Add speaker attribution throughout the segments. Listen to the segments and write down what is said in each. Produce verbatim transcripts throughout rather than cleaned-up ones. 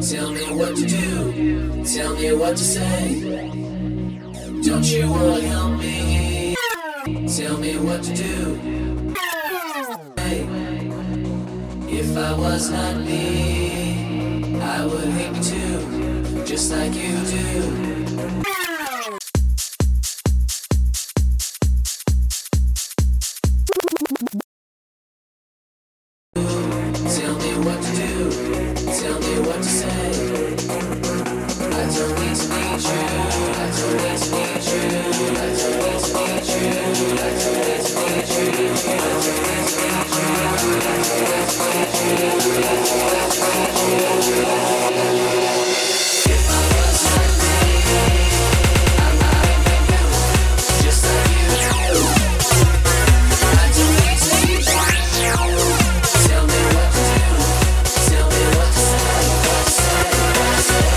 Speaker 1: Tell me what to do, tell me what to say. Don't you wanna help me? Tell me what to do. Hey, if I was not me, I would hate me too, just like you do. Tell me what to do, tell me what to say. I don't need to need you, I don't need to need you, I don't need to need you, I don't need to need you, I don't need to need you, I don't need to need you, I don't need to need you. If I was not me, I might be you, just like you do. I don't need to need you. Tell me what to do, tell me what to say, what to say, what to say.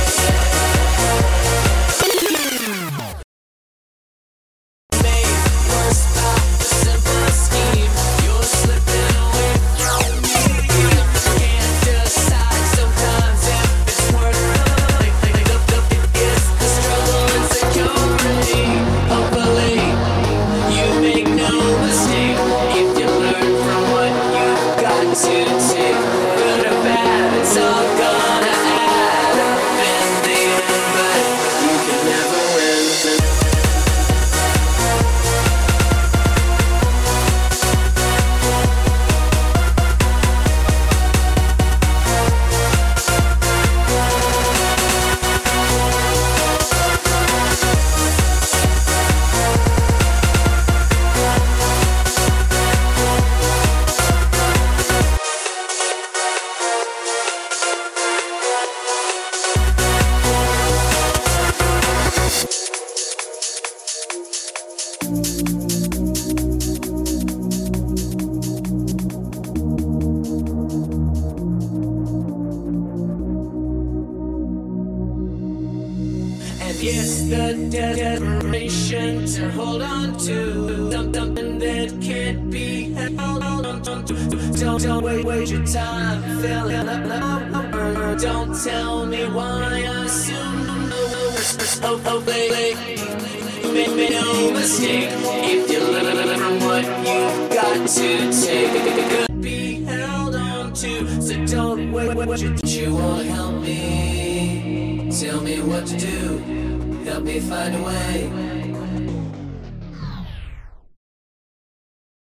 Speaker 1: Yes, the desperation to hold on to something that can't be held on to. Don't, don't wait, wait your time, fill it up. Don't tell me why I assume. Oh, oh, baby, you make me no mistake. If you learn from what you've got to take, it could be held on to. So don't wait, wait, wait. You, you wanna help me? Tell me what to do. Help me find a way.